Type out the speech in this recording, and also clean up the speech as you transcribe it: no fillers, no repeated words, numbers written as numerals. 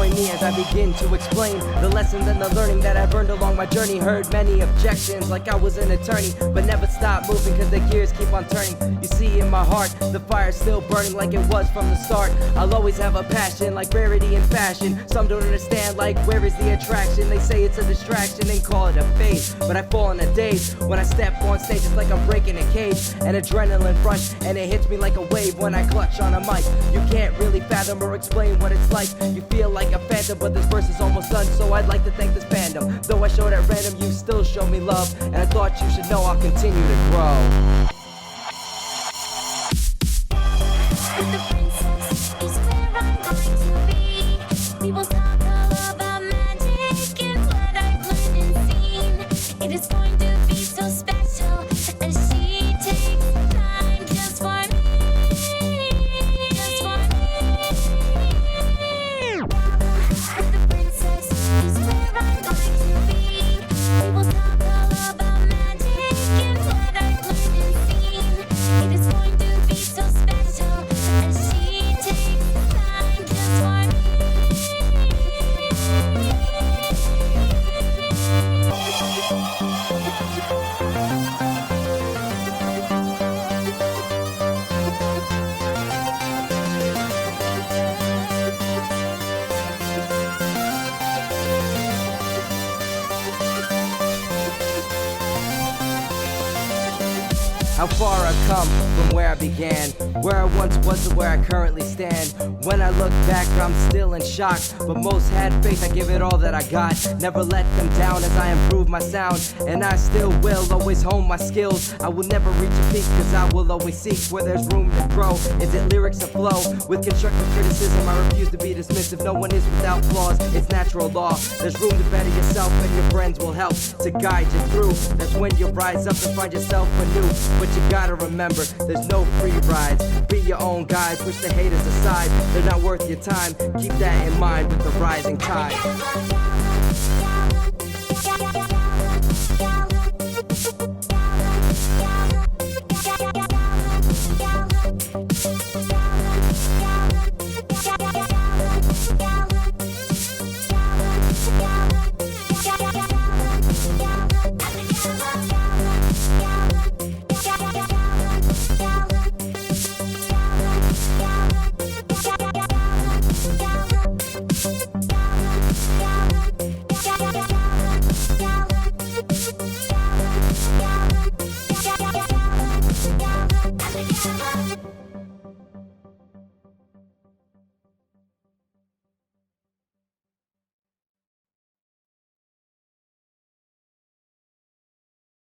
join me as I begin to explain the lessons and the learning that I've earned along my journey. Heard many objections like I was an attorney, but never stopped moving cause the gears keep on turning. You see in my heart, the fire's still burning like it was from the start. I'll always have a passion like rarity and fashion. Some don't understand like where is the attraction. They say it's a distraction and call it a phase, but I fall in a daze when I step on stage. It's like I'm breaking a cage, an adrenaline rush, and it hits me like a wave when I clutch on a mic. You can't really fathom or explain what it's like. You feel like a phantom, but this verse is almost done, so I'd like to thank this fandom. Though I showed at random, you still show me love, and I thought you should know I'll continue to grow. The princess is where I'm going to be. We will talk all about magic and what I've learned and seen. It is going to be so special as she takes time just for me. Just for me. The princess is where I'm going to be. We will talk all about magic and what I've learned and seen. It is going to be so special as she takes time just for me. How far I've come from where I began, where I once was to where I currently stand. When I look back, I'm still in shock, but most had faith, I give it all that I got. Never let them down as I improve my sound, and I still will always hone my skills. I will never reach a peak, cause I will always seek where there's room to grow. Is it lyrics or flow? With constructive criticism, I refuse to be dismissive. No one is without flaws, it's natural law. There's room to better yourself, and your friends will help to guide you through. That's when you rise up and find yourself anew. But you gotta remember, there's no free rides. Be your own guide, push the haters aside. They're not worth your time, keep that in mind with the rising tide. Yeah.